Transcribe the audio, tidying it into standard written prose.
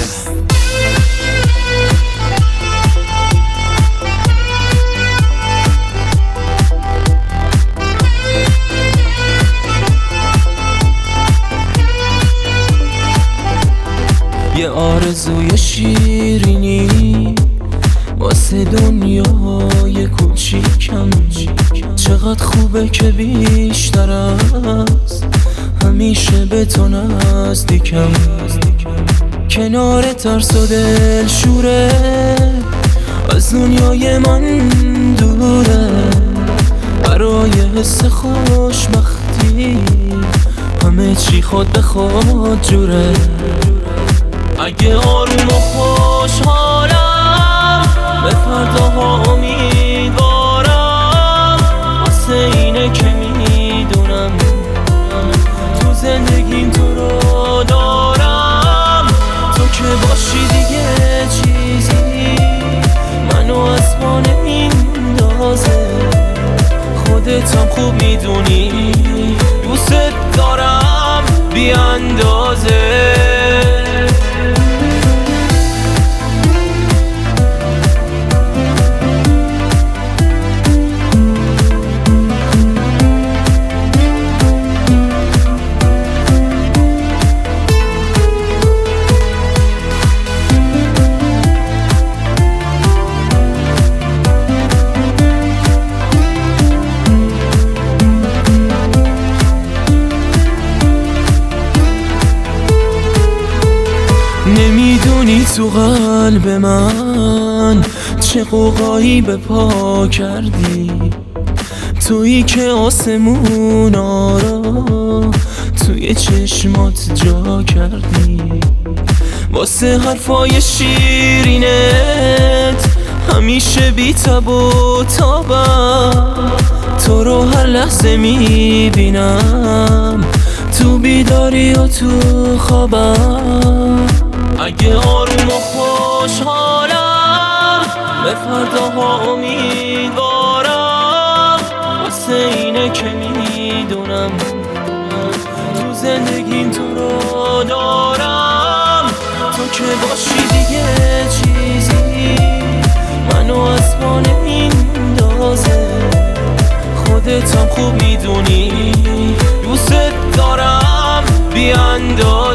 یه آرزوی شیرینی واسه دنیای کوچیکم، چقدر خوبه که بیشتر از همیشه به تو نزدیکم. کنار ترس و دل شوره از دنیای من دوره، برای حس خوشبختی همه چی خود به خود جوره. اگه آروم و خوشحالم به فرداها امیدوارم، واسه اینه که میدونم تو زندگیم تو رو دارم. تو که باشی دیگه چیزی منو از پا نمیندازه، خودتم خوب میدونی دوست دارم بی اندازه. نمیدونی تو قلب من چه قوقایی به پا کردی، تویی که آسمونا رو توی چشمات جا کردی. واسه حرفای شیرینت همیشه بی تب و تابم، تو رو هر لحظه میبینم تو بیداری و تو خوابم. اگه آروم و خوشحالم به فرداها امیدوارم، واسه اینه که میدونم تو زندگیم تو رو دارم. تو که باشی دیگه چیزی منو از پا نمیندازه، خودتم خوب میدونی دوست دارم بی اندازه.